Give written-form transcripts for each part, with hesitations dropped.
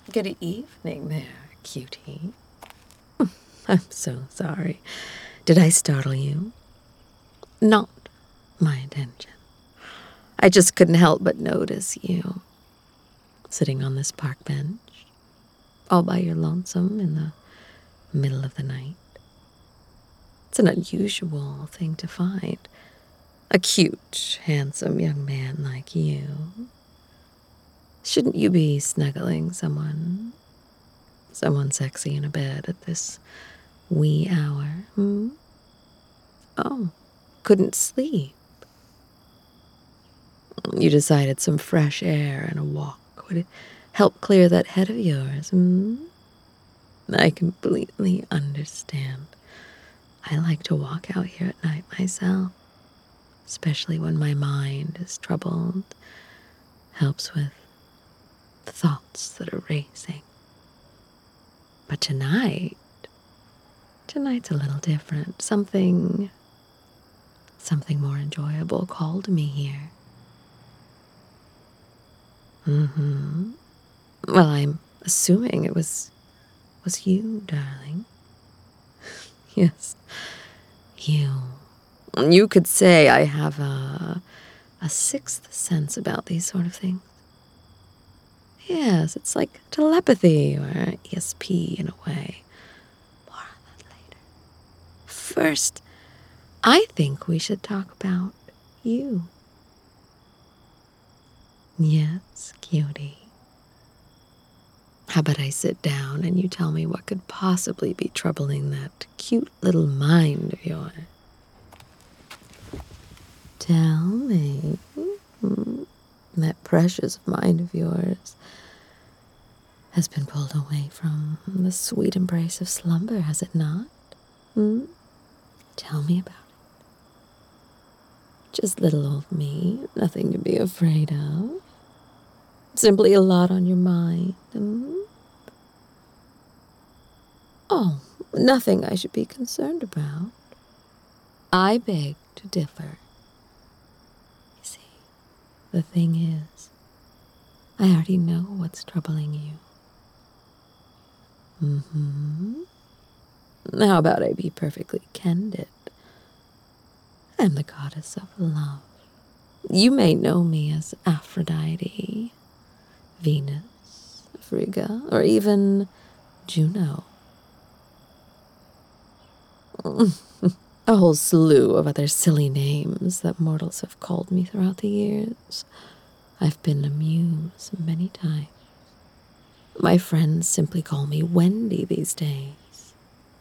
Good evening there, cutie. I'm so sorry. Did I startle you? Not my intention. I just couldn't help but notice you sitting on this park bench, all by your lonesome in the middle of the night. It's an unusual thing to find. A cute, handsome young man like you. Shouldn't you be snuggling someone sexy in a bed at this wee hour, hmm? Oh, couldn't sleep. You decided some fresh air and a walk would help clear that head of yours, hmm? I completely understand. I like to walk out here at night myself, especially when my mind is troubled. Helps with the thoughts that are racing. But tonight's a little different. Something more enjoyable called me here. Mm-hmm. Well, I'm assuming it was you, darling. Yes, you. You could say I have a sixth sense about these sort of things. Yes, it's like telepathy or ESP in a way. More on that later. First, I think we should talk about you. Yes, cutie. How about I sit down and you tell me what could possibly be troubling that cute little mind of yours? Tell me. That precious mind of yours has been pulled away from the sweet embrace of slumber, has it not? Tell me about it. Just little old me, nothing to be afraid of. Simply a lot on your mind. Oh, nothing I should be concerned about. I beg to differ. You see, the thing is, I already know what's troubling you. How about I be perfectly candid? I'm the goddess of love. You may know me as Aphrodite, Venus, Frigga, or even Juno. A whole slew of other silly names that mortals have called me throughout the years. I've been a muse many times. My friends simply call me Wendy these days.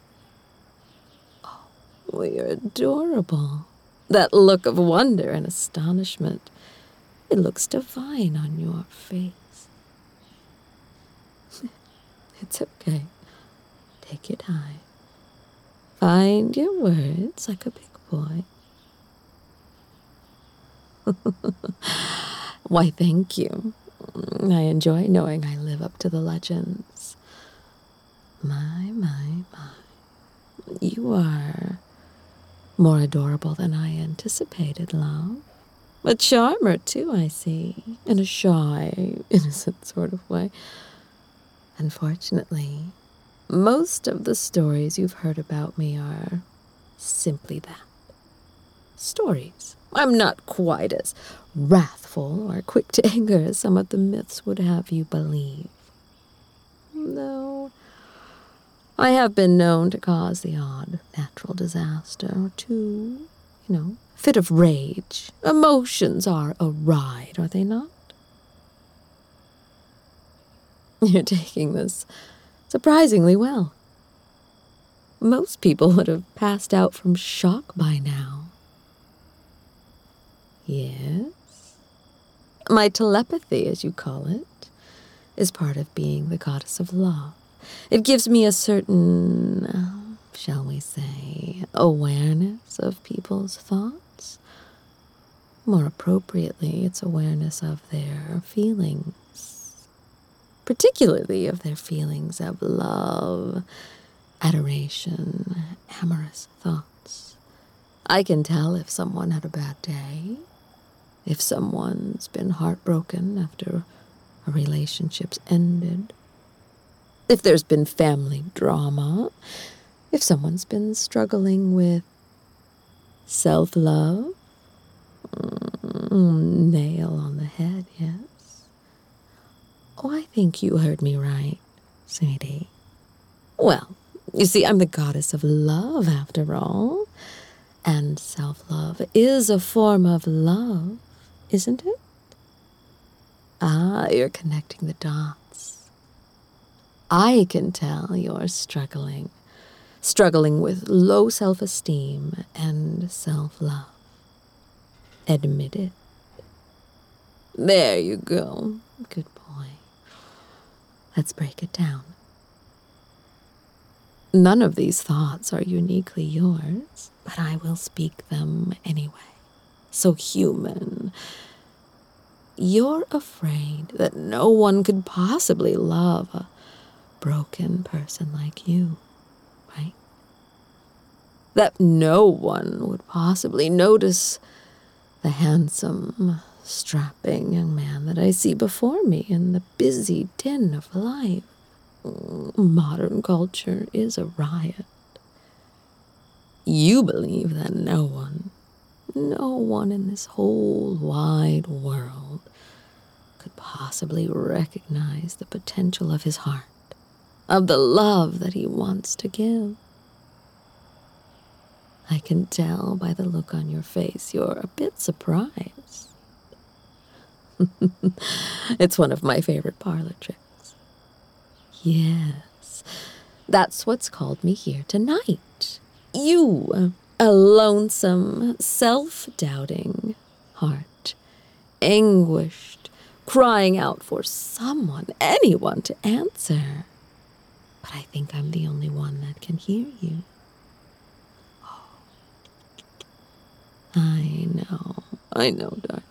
Oh, well, you're adorable. That look of wonder and astonishment. It looks divine on your face. It's okay. Take your time. Find your words like a big boy. Why, thank you. I enjoy knowing I live up to the legends. My. You are more adorable than I anticipated, love. A charmer, too, I see, in a shy, innocent sort of way. Unfortunately, most of the stories you've heard about me are simply that. Stories. I'm not quite as wrathful or quick to anger as some of the myths would have you believe. Though I have been known to cause the odd natural disaster or two, fit of rage. Emotions are a ride, are they not? You're taking this surprisingly well. Most people would have passed out from shock by now. Yes. My telepathy, as you call it, is part of being the goddess of love. It gives me a certain, shall we say, awareness of people's thoughts. More appropriately, it's awareness of their feelings, particularly of their feelings of love, adoration, amorous thoughts. I can tell if someone had a bad day, if someone's been heartbroken after a relationship's ended, If there's been family drama, if someone's been struggling with self-love, nail on the head, yes. Oh, I think you heard me right, sweetie. Well, you see, I'm the goddess of love, after all. And self-love is a form of love, isn't it? Ah, you're connecting the dots. I can tell you're struggling with low self-esteem and self-love. Admit it. There you go. Good boy. Let's break it down. None of these thoughts are uniquely yours, but I will speak them anyway. So human. You're afraid that no one could possibly love a broken person like you, right? That no one would possibly notice the handsome, strapping young man that I see before me in the busy din of life. Modern culture is a riot. You believe that no one in this whole wide world could possibly recognize the potential of his heart, of the love that he wants to give. I can tell by the look on your face you're a bit surprised. It's one of my favorite parlor tricks. Yes, that's what's called me here tonight. You, a lonesome, self-doubting heart, anguished, crying out for someone, anyone to answer. But I think I'm the only one that can hear you. I know, darling.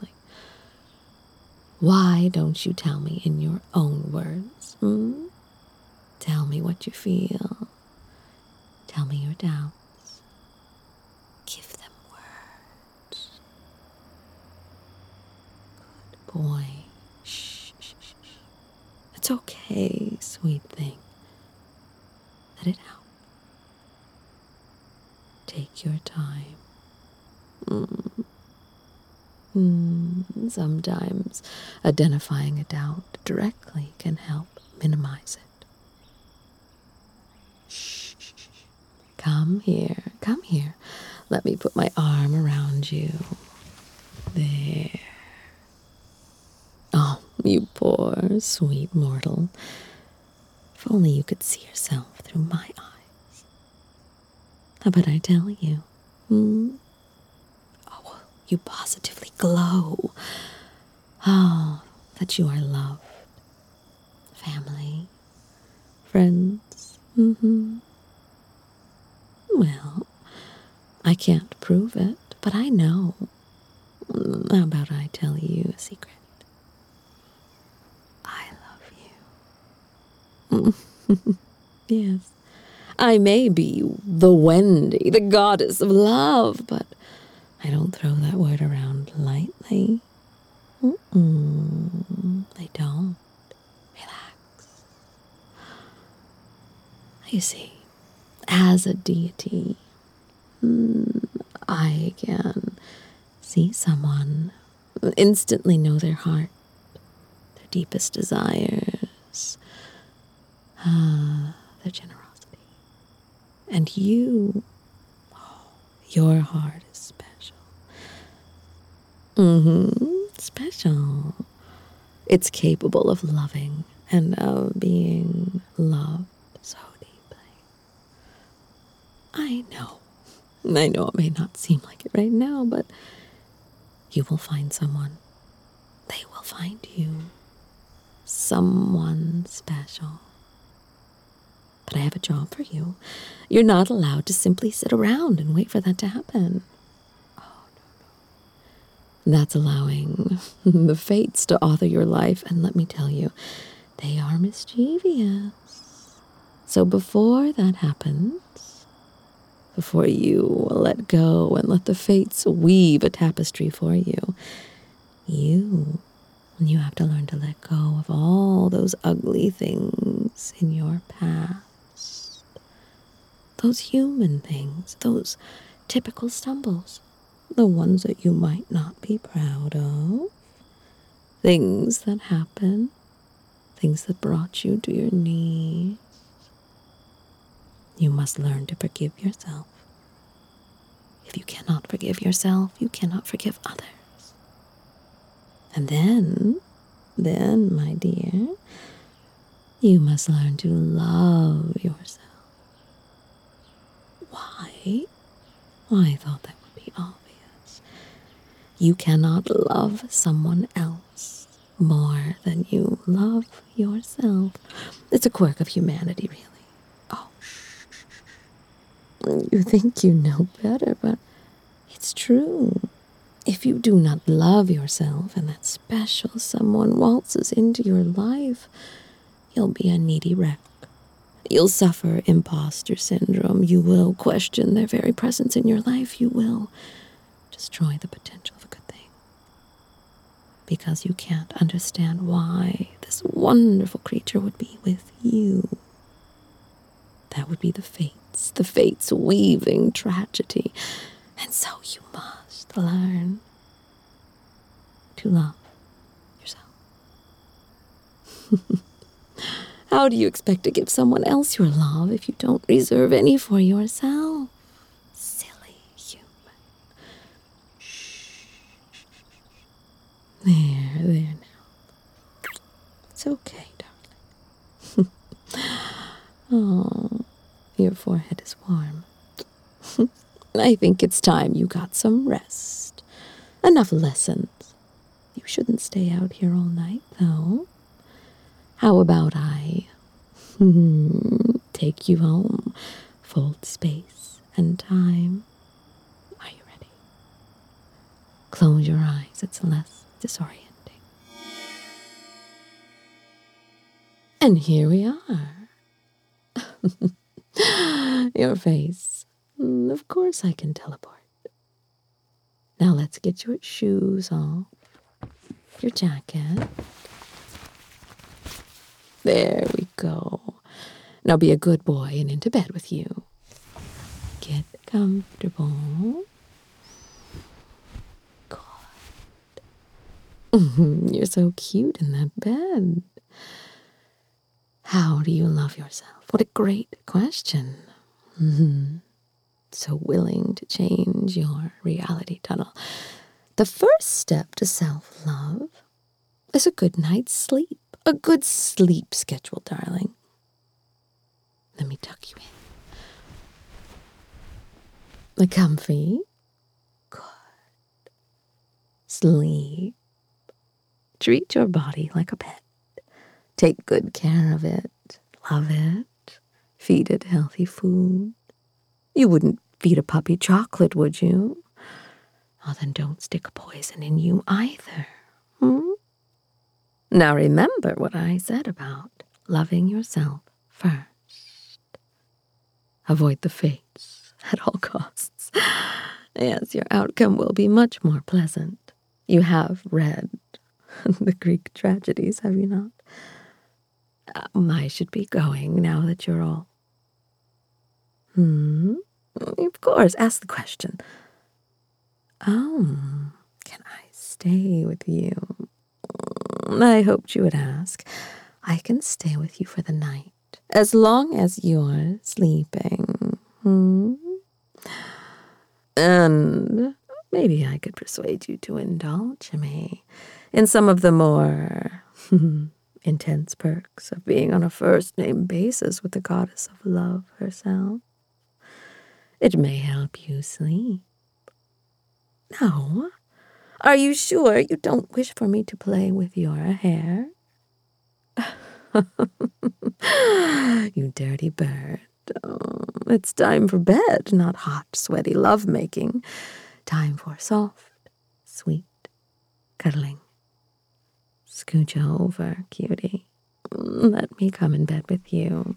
Why don't you tell me in your own words? Tell me what you feel. Tell me your doubts. Give them words. Good boy. Shh, shh, shh. It's okay, sweet thing. Let it out. Take your time. Sometimes identifying a doubt directly can help minimize it. Shh. Come here. Let me put my arm around you. There. Oh, you poor, sweet mortal. If only you could see yourself through my eyes. How about I tell you? Oh, you positively glow. Oh, that you are loved. Family. Friends. Well, I can't prove it, but I know. How about I tell you a secret? I love you. Yes. I may be the Wendy, the goddess of love, but I don't throw that word around lightly. I don't. Relax. You see, as a deity, I can see someone, instantly know their heart, their deepest desires, their generosity. And you, your heart is special. Special. It's capable of loving and of being loved so deeply. I know it may not seem like it right now, but you will find someone. They will find you. Someone special. But I have a job for you. You're not allowed to simply sit around and wait for that to happen. Oh, no. That's allowing the fates to author your life, and let me tell you, they are mischievous. So before that happens, before you let go and let the fates weave a tapestry for you, you And you have to learn to let go of all those ugly things in your past. Those human things, those typical stumbles, the ones that you might not be proud of. Things that happen, things that brought you to your knees. You must learn to forgive yourself. If you cannot forgive yourself, you cannot forgive others. And then, my dear, you must learn to love yourself. Why? Well, I thought that would be obvious. You cannot love someone else more than you love yourself. It's a quirk of humanity, really. Oh, you think you know better, but it's true. If you do not love yourself and that special someone waltzes into your life, you'll be a needy wreck. You'll suffer imposter syndrome. You will question their very presence in your life. You will destroy the potential of a good thing. Because you can't understand why this wonderful creature would be with you. That would be the fates weaving tragedy. And so you must learn to love yourself. How do you expect to give someone else your love if you don't reserve any for yourself? Silly human. Shh. There now. It's okay, darling. Oh, your forehead is warm. I think it's time you got some rest. Enough lessons. You shouldn't stay out here all night, though. How about I take you home? Fold space and time. Are you ready? Close your eyes. It's less disorienting. And here we are. Your face. Of course I can teleport. Now let's get your shoes off. Your jacket. There we go. Now be a good boy and into bed with you. Get comfortable. Good. You're so cute in that bed. How do you love yourself? What a great question. So willing to change your reality tunnel. The first step to self-love is a good night's sleep. A good sleep schedule, darling. Let me tuck you in. Comfy. Good. Sleep. Treat your body like a pet. Take good care of it. Love it. Feed it healthy food. You wouldn't feed a puppy chocolate, would you? Oh, then don't stick poison in you either. Now remember what I said about loving yourself first. Avoid the fates at all costs. Yes, your outcome will be much more pleasant. You have read the Greek tragedies, have you not? I should be going now that you're all... Of course, ask the question. Oh, can I stay with you? I hoped you would ask. I can stay with you for the night, as long as you're sleeping. And maybe I could persuade you to indulge me in some of the more intense perks of being on a first-name basis with the goddess of love herself. It may help you sleep. No? Are you sure you don't wish for me to play with your hair? You dirty bird. Oh, it's time for bed, not hot, sweaty lovemaking. Time for soft, sweet cuddling. Scooch over, cutie. Let me come in bed with you.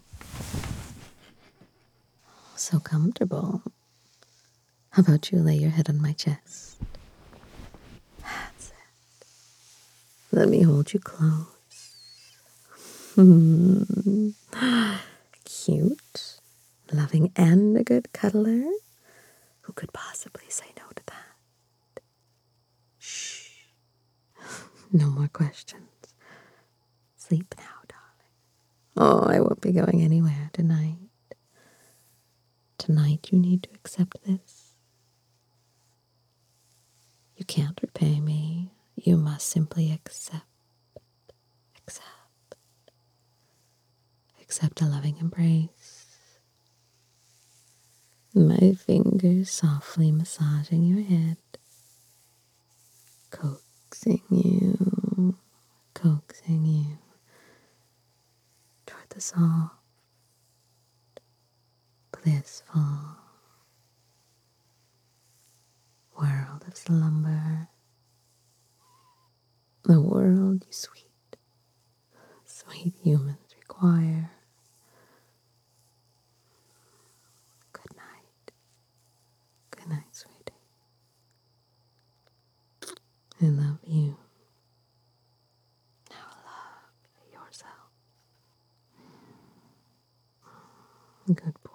So comfortable. How about you lay your head on my chest? That's it. Let me hold you close. Cute, loving, and a good cuddler. Who could possibly say no to that? Shh. No more questions. Sleep now, darling. Oh, I won't be going anywhere tonight. Tonight you need to accept this. You can't repay me. You must simply accept. Accept a loving embrace. My fingers softly massaging your head. Coaxing you toward the soft, blissful world of slumber. The world you sweet humans require. Good night. Good night, sweetie. I love you. Now love yourself. Good boy.